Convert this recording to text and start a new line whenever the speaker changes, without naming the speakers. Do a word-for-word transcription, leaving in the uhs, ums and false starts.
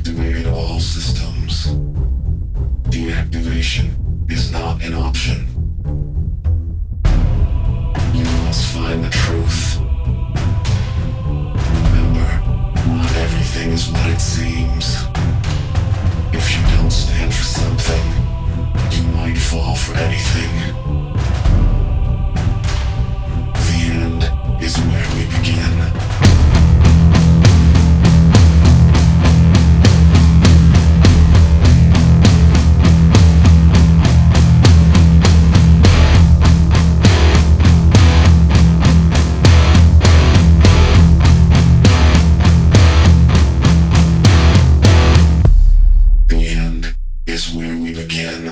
Activate all systems. Deactivation is not an option. You must find the truth. Remember, not everything is what it seems. If you don't stand for something, you might fall for anything. The end is where we begin. The end is where we begin.